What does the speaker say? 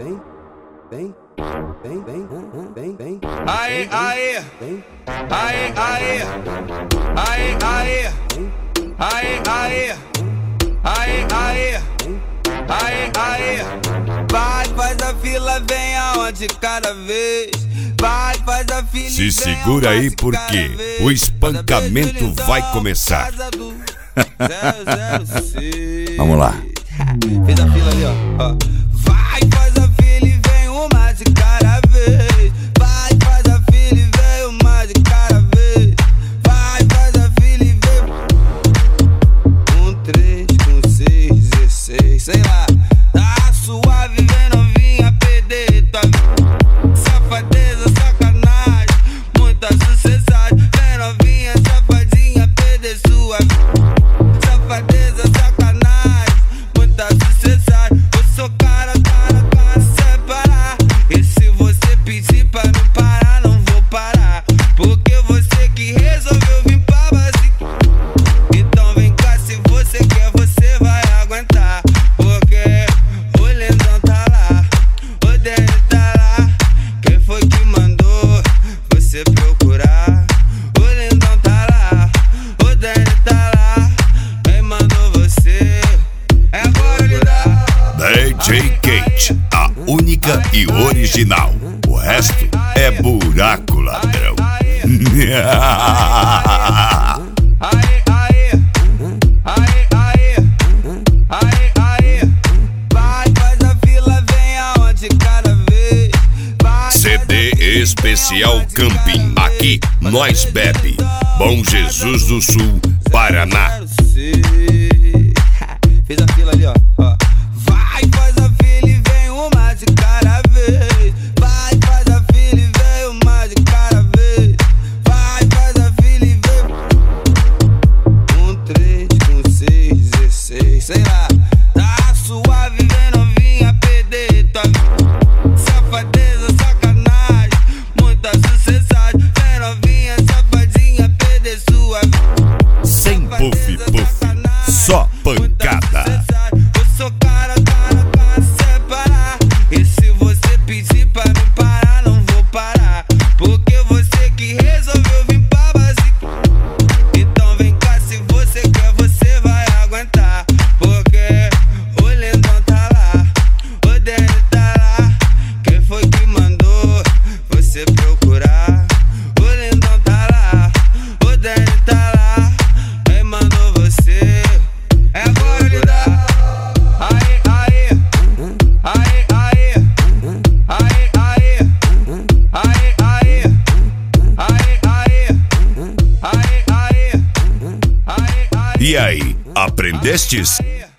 Aê, aê, aê, aê, aê, aê, aê, aê, aê, aê, aê, aê. Vai, faz a fila, vem aonde cada vez. Vai, faz a fila. Se segura aí porque o espancamento vai começar. Vamos lá. Fez a fila ali, ó. Vai, faz a fila e vem uma de cada vez. Vai, faz a fila e vem uma de cada vez. Vai, faz a fila e vem com 3, com 6, 16, sei lá. Tá suave, vem novinha, perder tua vida. Safadeza, sacanagem, muita sucessagem. Vem novinha, safadinha, perder sua vida. Safadeza, sacanagem, muita sucessagem. Eu sou cara, separar. E se você pedir pra não parar, não vou parar. Porque você que resolveu vir pra base. Então vem cá, se você quer, você vai aguentar. Porque o lendão tá lá, o Dani tá lá. Quem foi que mandou você procurar? O lendão tá lá, o Dani tá lá. Quem mandou você? É agora ele dá. DJ Kate, a única e original. O resto é buraco, ladrão. Aê, aê, aê, aê, aê, aê. Vai, faz a fila, vem aonde cada vez. Vai, CD especial Camping. Aqui nós bebe. Bom Jesus do Sul, Paraná. Fez a fila ali, ó. Vai, faz a fila e vem uma de cada vez. Vai, faz a fila e vem uma de cada vez. Vai, faz a fila e vem com 3, com 6, 16, sei lá. Tá suave, vem novinha, perder tua vida. Safadeza, sacanagem, muita sucessagem. Vem novinha, safadinha, perder sua vida. Sem puff, só pancada. Eu sou cara, separar. E se você pedir pra não parar, não vou parar. Porque você que resolveu vir pra base. Então vem cá, se você quer, você vai aguentar. Porque o lendão tá lá, o Dani tá lá. Quem foi que mandou você procurar? O lendão tá lá, o Dani tá lá. Quem mandou você? É agora ele dá. Aê, aê, aê, aê, aê, aê, aê, aê, aê, aê, aê, aê, aê. E aí, aprendestes?